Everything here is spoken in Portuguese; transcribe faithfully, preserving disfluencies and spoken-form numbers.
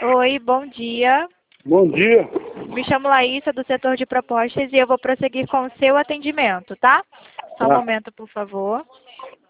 Oi, bom dia. Bom dia. Me chamo Laísa, do setor de propostas, e eu vou prosseguir com o seu atendimento, tá? Só um Tá. momento, por favor.